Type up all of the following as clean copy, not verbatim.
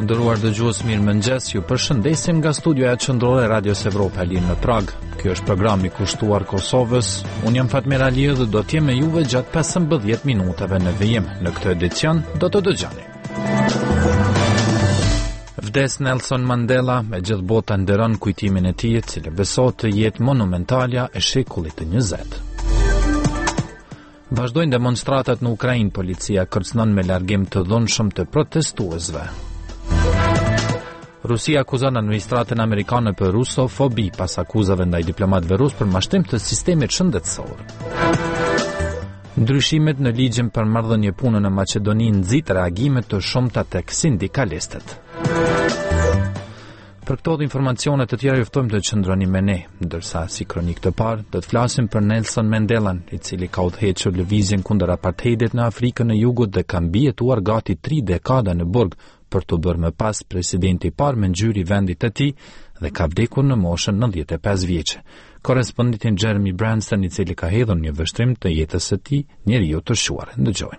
nderuar dëgjues, mirëmëngjes. Ju përshëndesim nga studioja qendrore e Radios Evropa në Prag. Ky është programi kushtuar Kosovës. Unë jam Fatmir Ali dhe do të jem me juve gjatë 15 minutave në vijim. Në këtë edicion do të dëgjoni. Vdes Nelson Mandela, me gjithë bota nderon kujtimin e tij, i cili besohet të jetë monumentalja e shekullit të 20. Vazhdojnë demonstratat në Ukrainë, policia kërcënon me largim të dhunshëm të protestuesve. Rusia akuzon administratën amerikane për rusofobi pas akuzave ndaj diplomatëve rusë për mashtim të sistemit shëndetësor. Ndryshimet në ligjin për marrëdhënie pune në Maqedoni nxit reagimet të shumta tek sindikalistët. Për këto dhe informacionet të tjera juftojmë të qëndroni me ne, ndërsa si kronik të parë, do të flasim për Nelson Mandelan, i cili ka udhëhequr lëvizjen kundër apartheidit në Afrikën e Jugut dhe ka mbijetuar gati 3 dekada në burg për të bërë më pas presidenti i parë me ngjyrë i vendit të tij dhe ka vdekur në moshën 95 vjeçe. Korrespondentin Jeremy Branston, i cili ka hedhur një vështrim të jetës së tij, njeriu të shuar. Ndëgjojmë.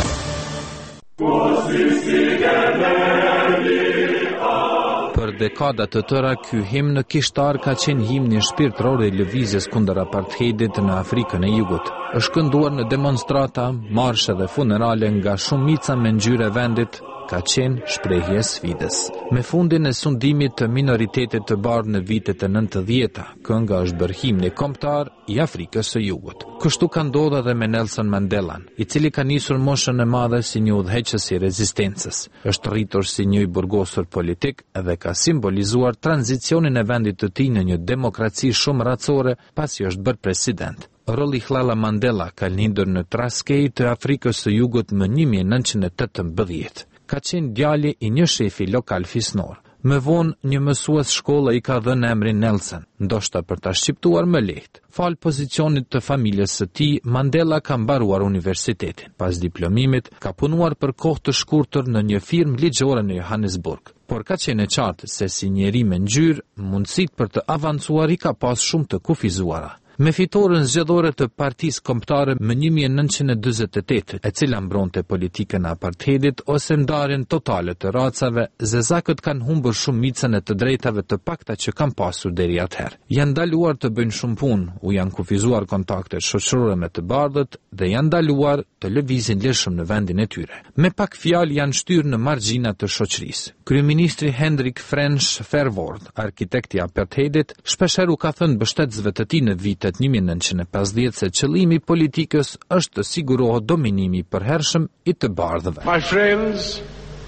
Për dekada të tëra, ky himn kishtar ka qenë himni shpirtëror i lëvizjes kundër apartheidit në Afrikën e Jugut. Është kënduar në demonstrata, marshe dhe funerale nga shumica me ngjyrë e vendit, ka qenë shprehje sfidës. Me fundin e sundimit të minoritetit të bardhë në vitet e 90-ta, kënga është bërë himni kombëtar i Afrikës së Jugut. Kështu ka ndodhur edhe me Nelson Mandelan, i cili ka nisur moshën e madhe si një udhëheqës i rezistencës. Është rritur si një i burgosur politik dhe ka simbolizuar tranzicionin e vendit të tij në një demokraci shumë racore pasi është bërë president. Rolihlahla Mandela ka lindur në Traskej të Afrikës së Jugut më 1918. Ka qenë djali i një shefi lokal fisnor. Më vonë një mësues shkolle i ka dhënë emrin Nelson, ndoshta për ta shqiptuar më lehtë. Fal pozicionit të familjes së tij, Mandela ka mbaruar universitetin. Pas diplomimit, ka punuar për kohë të shkurtër në një firmë ligjore në Johannesburg. Por ka qenë e qartë se si njeri me ngjyrë, mundësitë për të avancuar i ka pas shumë të kufizuara. Me fitoren zgjedhore të Partisë Kombëtare më 1948, e cila mbronte politikën e apartheidit ose ndarjen totale të racave, zezakët kanë humbur shumicën e të drejtave të pakta që kanë pasur deri atëherë. Janë ndaluar të bëjnë shumë punë, u janë kufizuar kontaktet shoqërore me të bardhët dhe janë ndaluar të lëvizin lirshëm në vendin e tyre. Me pak fjalë janë shtyrë në margjina të shoqërisë. Kryeministri Hendrik French Verwoerd, arkitekti i apartheidit, shpeshherë u ka thënë mbështetësve të tij në vitet 1950 se qëllimi i politikës është të sigurohet dominimi i përhershëm i të bardhëve. My friends,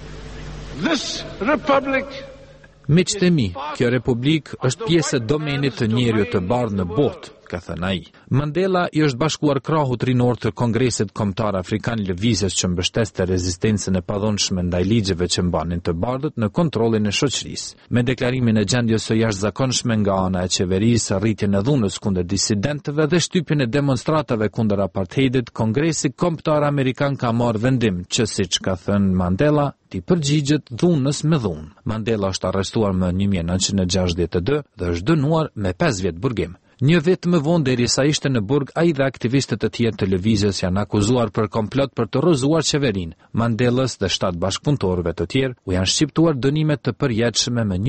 this republic Miqtë e mi, kjo republik është pjesë e domenit të njeriut të bardhë në botë, ka thënë ai. Mandela i është bashkuar krahut rinor të Kongresit Kombëtar Afrikan, lëvizjes që mbështeste rezistencën e padhunshme ndaj ligjeve që mbanin të bardhët në kontrollin e shoqërisë. Me deklarimin e gjendjes së jashtëzakonshme nga ana e qeverisë, rritjen e dhunës kundër disidentëve dhe shtypjen e demonstratave kundër apartheidit, Kongresi Kombëtar Amerikan ka marrë vendim që, siç ka thënë Mandela, ti përgjigjet dhunës me dhunë. Mandela është arrestuar më 1962 dhe është dënuar me 5 vjet burgim. Një vit më vonë, derisa ishte në burg, ai dhe aktivistët e tjerë të lëvizjes janë akuzuar për komplot për të rrëzuar qeverinë. Mandelës dhe 7 bashkëpunëtorëve të tjerë u janë shqiptuar dënime të përjetshme më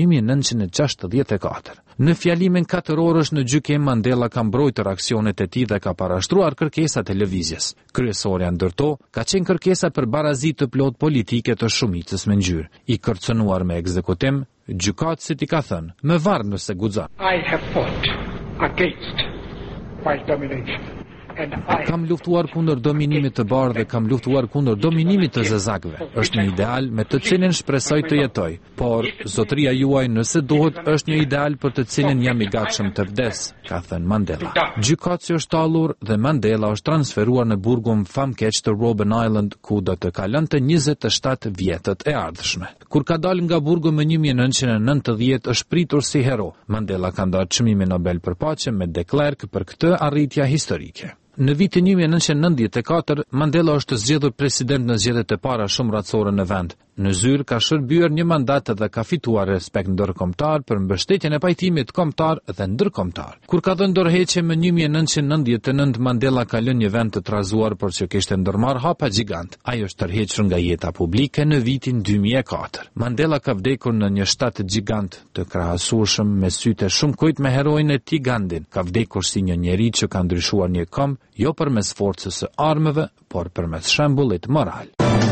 1964. Në fjalimin 4 orësh në gjykim, Mandela ka mbrojtur aksionet e tij dhe ka parashtruar kërkesat e lëvizjes. Kryesorja ndërto ka qenë kërkesa për barazi të plot politike të shumicës me ngjyrë. I kërcënuar me ekzekutim, gjykatësit i ka thënë: "Më varr nëse guxon." I have fought against white domination. Kam luftuar kundër dominimit të bardhë dhe kam luftuar kundër dominimit të zezakëve. Është një ideal me të cilin shpresoj të jetoj, por zotëria juaj, nëse duhet, është një ideal për të cilin jam i gatshëm të vdes, ka thënë Mandela. Gjykatësi është tallur dhe Mandela është transferuar në burgun famkeq të Robben Island, ku do të kalonte 27 vjetët e ardhshme. Kur ka dalë nga burgu më 1990, është pritur si hero. Mandela ka ndarë çmimin Nobel për paqe me de Klerk për këtë arritje historike. Në vitin 1994, Mandela është zgjedhur president në zgjedhjet e para shumë racore në vend. në zyrë ka shërbyer një mandat dhe ka fituar respekt ndërkombëtar për mbështetjen e pajtimit kombëtar dhe ndërkombëtar. Kur ka dhënë dorëheqje më 1999, Mandela ka lënë një vend të trazuar por që kishte ndërmarrë hapa gjigant. Ai është tërhequr nga jeta publike në vitin 2004. Mandela ka vdekur në një shtat gjigant të krahasueshëm me sytë shumë kujt me heroin e tij Gandhin. Ka vdekur si një njeri që ka ndryshuar një kom, jo përmes forcës së armëve, por përmes shembullit moral.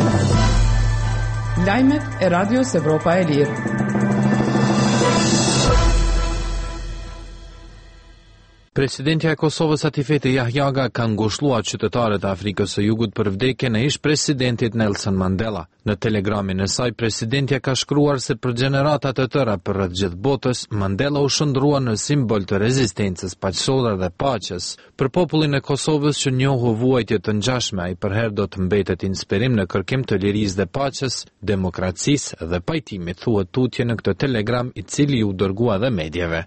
Lajmet e Radios Evropa e Lirë. Presidentja e Kosovës Atifete Jahjaga ka ngushëlluar qytetarët e Afrikës së Jugut për vdekjen e ish-presidentit Nelson Mandela. Në telegramin e saj, presidentja ka shkruar se për gjenerata të tëra përreth gjithë botës, Mandela u shndrua në simbol të rezistencës paqësore dhe paqes. Për popullin e Kosovës që njohu vuajtje të ngjashme, ai përherë do të mbetet inspirim në kërkim të lirisë dhe paqes, demokracisë dhe pajtimit, thuhet tutje në këtë telegram i cili u dërgua dhe medjave.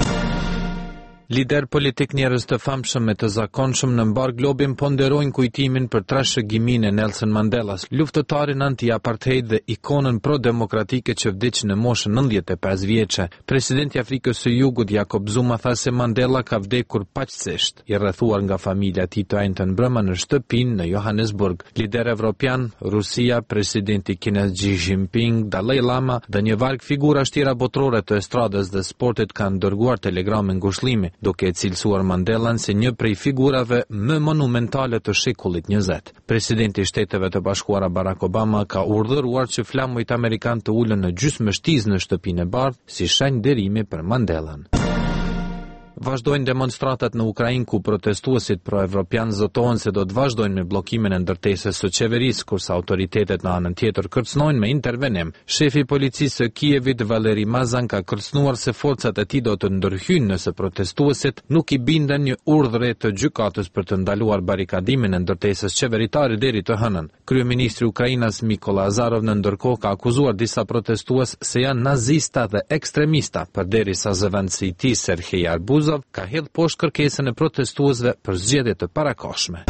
Lider politik njerëz të famshëm e të zakonshëm në mbar globin ponderojnë kujtimin për trashëgiminë e Nelson Mandelas, luftëtarin anti-apartheid dhe ikonën pro-demokratike që vdiq në moshën 95 vjeçe. Presidenti i Afrikës së Jugut Jacob Zuma tha se Mandela ka vdekur paqësisht, i rrethuar nga familja e tij të ajntën brëma në shtëpinë në Johannesburg. Lider evropian, Rusia, presidenti kines Xi Jinping, Dalai Lama dhe një varg figura shtira botërore të estradës dhe sportit kanë dërguar telegrame ngushëllimi, duke e cilësuar Mandelan si një prej figurave më monumentale të shekullit 20. Presidenti i Shteteve të Bashkuara Barack Obama ka urdhëruar që flamujt amerikan të ulën në gjysmështizë në Shtëpinë e Bardhë si shenjë derimi për Mandelan. Vazhdojnë demonstratat në Ukrainë ku protestuesit pro-evropian zotohen se do të vazhdojnë me bllokimin e ndërtesës së qeverisë, kurse autoritetet në anën tjetër kërcënojnë me intervenim. Shefi i policisë së Kievit, Valeri Mazan, ka kërcënuar se forcat e tij do të ndërhyjnë nëse protestuesit nuk i binden një urdhre të gjykatës për të ndaluar barikadimin e ndërtesës qeveritare deri të hënën. Kryeministri i Ukrainës Mykola Azarov në ndërkohë ka akuzuar disa protestues se janë nazista dhe ekstremista, përderisa zëvendësi i tij Serhej Arbuzov ka hedhë poshtë kërkesën e protestuesve për zgjedhje të parakohshme.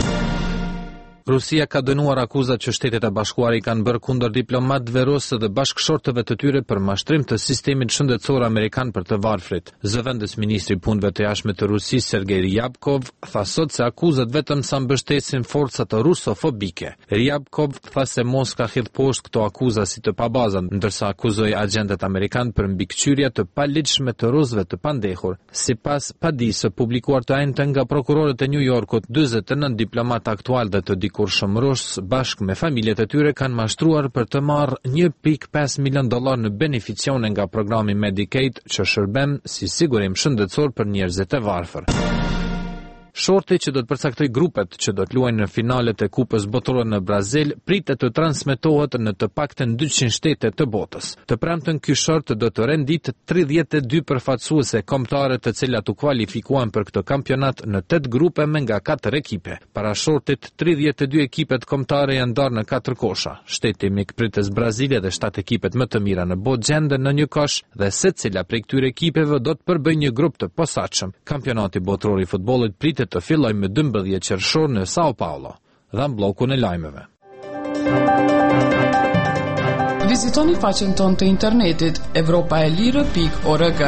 Rusia ka dënuar akuzat që Shtetet e Bashkuara i kanë bërë kundër diplomatëve rusë dhe bashkëshortëve të tyre për mashtrim të sistemit shëndetësor amerikan për të varfrit. Zëvendës ministri i punëve të jashtme të Rusisë Sergej Ryabkov tha sot se akuzat vetëm sa mbështesin forcat rusofobike. Ryabkov tha se Moska hedh poshtë këto akuza si të pabazën, ndërsa akuzoi agentët amerikan për mbikëqyrje të paligjshme të rusëve të pandehur. Sipas padisë publikuar të ajntën nga prokurorët e New Yorkut, 49 diplomatë aktual dhe të kur shumë rusë bashkë me familjet e tyre kanë mashtruar për të marrë $1.5 milion në beneficione nga programi Medicaid që shërben si sigurim shëndetësor për njerëzit e varfër. Shorti që do të përcaktoj grupet që do të luajnë në finalet e Kupës Botërore në Brazil pritet të transmetohet në të paktën 200 shtete të botës. Të premten ky short do të rendit 32 përfaqësuese kombëtare të cilat u kualifikuan për këtë kampionat në 8 grupe me nga 4 ekipe. Para shortit 32 ekipet kombëtare janë ndarë në 4 kosha. Shteti mikprites Brazili dhe 7 ekipet më të mira në botë gjenden në një kosh dhe secila prej këtyre ekipeve do të përbëjë një grup të posaçëm. Kampionati botëror i futbollit pritet të filloj me 12 qershor në Sao Paulo, dhe në bllokun e lajmeve. Vizitoni faqen tonë të internetit evropaelire.org.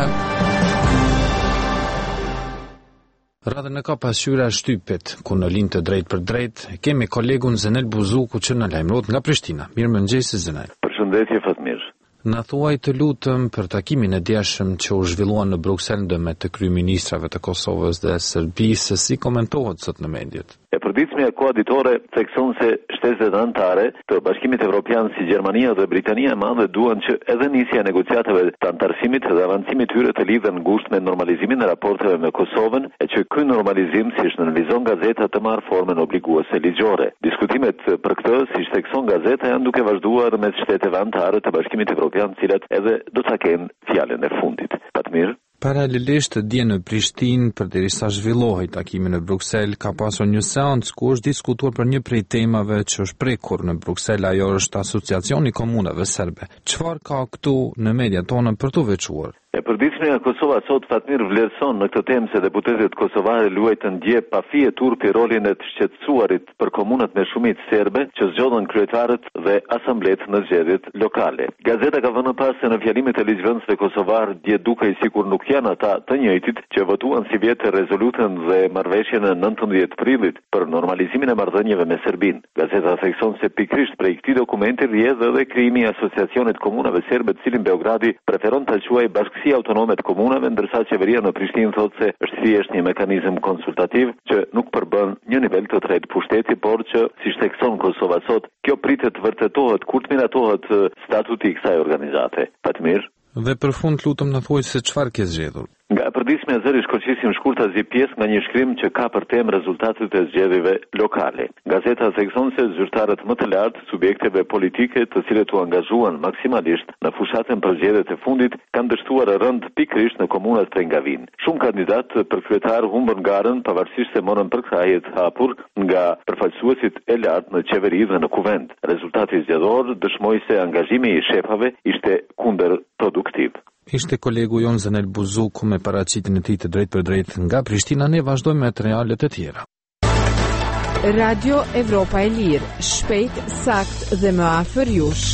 Radhën e ka pasqyra shtypit, ku në linjë të drejt për drejt, kemi kolegun Zenel Buzuku që në lajmërohet nga Prishtina. Mirëmëngjes Zenel. Përshëndetje Fatmir. Na thuaj të lutëm për takimin e djeshëm që u zhvilluan në Bruksel me të kryeministrave të Kosovës dhe Serbisë, si komentohet sot në mediat? E përditshmja koaditore thekson se shtetet anëtare të Bashkimit Evropian si Gjermania dhe Britania e Madhe duan që edhe nisja e negociatave të antarësimit dhe avancimit tyre të lidhen ngushtë me normalizimin e raporteve me Kosovën e që ky normalizim, siç nënvizon gazeta, të marrë formën obliguese ligjore. Diskutimet për këtë, siç thekson gazeta, janë duke vazhduar mes shteteve anëtare të Bashkimit Evropian, cilat edhe do ta kenë fjalën e fundit. Fatmir. Paralelisht dje në Prishtinë, përderisa zhvillohej takimi në Bruksel, ka pasur një seancë ku është diskutuar për një prej temave që është prekur në Bruksel, ajo është Asociacioni i Komunave Serbe. Çfarë ka këtu në mediat tona për të veçuar? E përditshmja e Kosovës sot Fatmir vlerëson në këtë temë se deputetët kosovare luajtën dje pa fije turpi rolin e të shqetësuarit për komunat me shumicë serbe që zgjodhen kryetarët dhe asamblet në zgjedhjet lokale. Gazeta ka vënë pas se në fjalimet e ligjvënësve kosovar dje dukej sikur nuk janë ata të njëjtit që votuan si vjetë rezolutën dhe marrëveshjen e 19 prillit për normalizimin e marrëdhënieve me Serbinë. Gazeta thekson se pikërisht prej këtij dokumenti rrjedh edhe krijimi i asociacionit komunave serbe, të cilin Beogradi preferon ta quajë bashkësi autonome të komunave, ndërsa qeveria në Prishtinë thotë se është thjesht një mekanizëm konsultativ që nuk përbën një nivel të tretë pushteti, por që, siç thekson Kosova sot, kjo pritet të vërtetohet kur të miratohet statuti i kësaj organizate. Fatmir. Dhe për fund lutem na thuaj se çfarë ke zgjedhur. Nga përditshmja e zëri shkoqisim shkurtazi pjesë nga një shkrim që ka për temë rezultatet e zgjedhjeve lokale. Gazeta thekson se zyrtarët më të lartë subjekteve politike, të cilët u angazhuan maksimalisht në fushatën për zgjedhjet e fundit, kanë dështuar rënd pikërisht në komunat prej Ngavin. Shumë kandidatë për kryetar humbën garën pavarësisht se morën përkraje të hapur nga përfaqësuesit e lartë në qeveri dhe në kuvend. Rezultati zgjedhor dëshmoi se angazhimi i shefave ishte kundërproduktiv. Ishte kolegu jon Zenel Buzuku me paraqitjen e tij të drejtë për drejtë nga Prishtina. Ne vazhdojmë me materialet e tjera. Radio Evropa e Lirë, shpejt, sakt dhe më afër jush.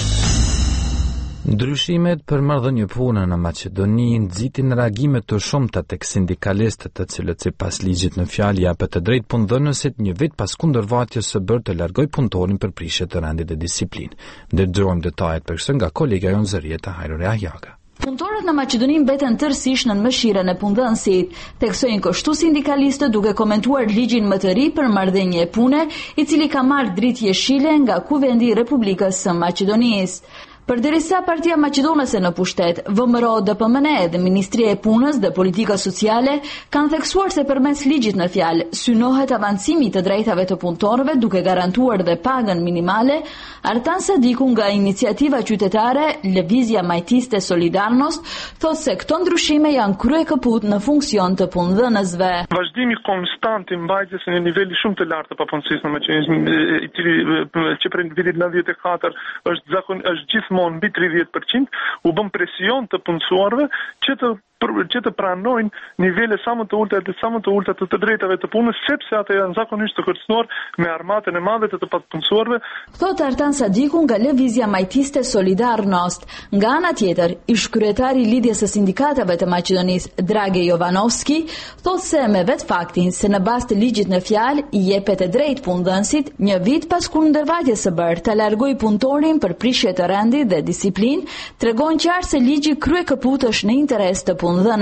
Ndryshimet për marrëdhënie pune në Maqedoni nxitin reagime të shumta tek sindikalistët, të cilët sipas ligjit në fjalë japet të drejtë punëdhënësit një vit pas kundërvajtjes së bërë të largoj punëtorin për prishje të rendit të disiplinë. Ndërgjojmë detajet për këtë nga kolega jon Zarieta Hajrore. Punëtorët në Maqedoni mbeten tërësisht në mëshirën e punëdhënësit, theksojnë kështu sindikalistët duke komentuar ligjin më të ri për marrëdhënie pune, i cili ka marrë dritë jeshile nga Kuvendi i Republikës së Maqedonisë. Përderisa Partia Maqedonase në pushtet, VMRO DPMNE dhe Ministria e Punës dhe Politikës Sociale kanë theksuar se përmes ligjit në fjalë synohet avancimi të drejtave të punëtorëve duke garantuar dhe pagën minimale. Artan Sadiku nga iniciativa qytetare Lëvizja Majtiste Solidarnost thotë se këto ndryshime janë kryekëput në funksion të punëdhënësve. Vazhdimi konstant i mbajtjes në një nivel shumë të lartë të papunësisë në Maqedoni, i cili që prej vitit 94 është gjithmonë mbi 30%, u bën presion të punësuarve që të pranojnë nivele sa më të ulta të drejtave të punës, sepse ata janë zakonisht të kërcënuar me armatën e madhe të papunësuarve. Thotë Artan Sadiku nga Lëvizja Majtiste Solidarnost. Nga ana tjetër, ish kryetari i lidhjes së sindikatave të Maqedonisë, Drage Jovanovski, thotë se me vetë faktin se në bazë të ligjit në fjalë i jepet e drejtë punëdhënësit, një vit pas kundërvajtjes së bërë të largoj punëtorin për prishje të rendit dhe disiplinë, tregon qartë se ligji kryekëput është në interes të punëdhënësit.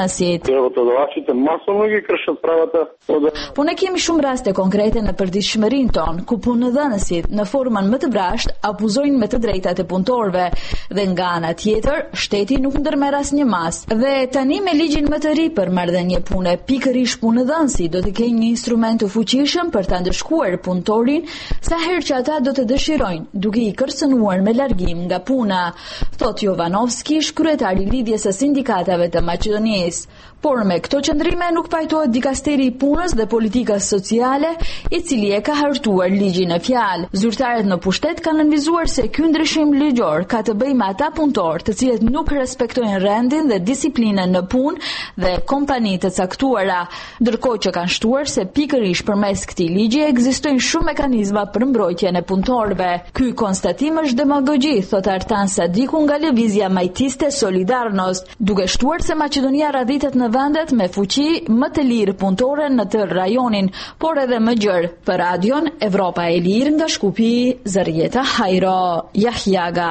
Po ne kemi shumë raste konkrete në përditshmërinë tonë, ku punëdhënësit në formën më të brashtë abuzojnë me të drejtat e punëtorëve dhe nga ana tjetër shteti nuk ndërmerr asnjë mas. Dhe tani me ligjin më të ri për marrëdhënie pune, pikërisht punëdhënësi do të kenë një instrument të fuqishëm për ta ndëshkuar punëtorin sa herë që ata do të dëshirojnë, duke i kërcënuar me largim nga puna, thotë Jovanovski, kryetari i lidhjes së sindikatave të Maqedonisë. Por me këto qëndrime nuk pajtohet dikasteri i punës dhe politikës sociale, i cili e ka hartuar ligjin në fjalë. Zyrtarët në pushtet kanë nënvizuar se ky ndryshim ligjor ka të bëjë me ata punëtorë të cilët nuk respektojnë rendin dhe disiplinën në punë dhe kompani të caktuara, ndërkohë që kanë shtuar se pikërisht përmes këtij ligji ekzistojnë shumë mekanizma për mbrojtjen e punëtorëve. Ky konstatim është demagogji, thot Artan Sadiku nga Lëvizja Majtiste Solidarnost, duke shtuar se Maqedonia radhitet në vendet me fuqi më të lirë punëtore në të rajonin, por edhe më gjerë. Për radion Evropa e Lirë nga Shkupi, Zarieta Hajro Jahjaga.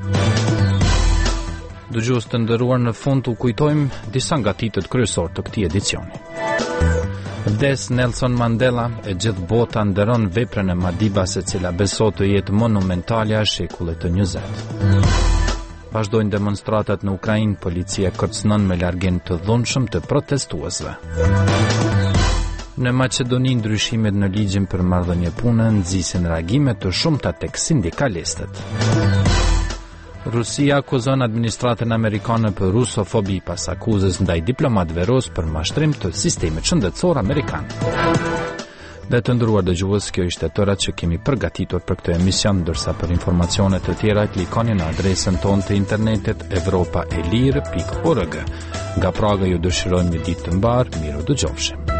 Dëgjues të nderuar, në fund u kujtojmë disa nga titët kryesor të këtij edicioni. Vdes Nelson Mandela, e gjithë bota nderon veprën e Madibas, e cila besohet të jetë monumentale e shekullit të 20. Vazhdojnë demonstratat në Ukrainë, policia kërcënon me largim të dhunshëm të protestuesve. Në Maqedoni, ndryshimet në ligjin për marrëdhënie pune nxisin reagime të shumta tek sindikalistët. Rusia akuzon administratën amerikane për rusofobi pas akuzës ndaj diplomatëve rus për mashtrim të sistemit shëndetësor amerikan. Dhe të nderuar dëgjues, kjo ishte tëra që kemi përgatitur për këtë emision, ndërsa për informacione të tjera klikoni në adresën tonë të internetit evropaelir.org. Nga Praga ju dëshirojmë një ditë të mbar, miru dëgjofshim.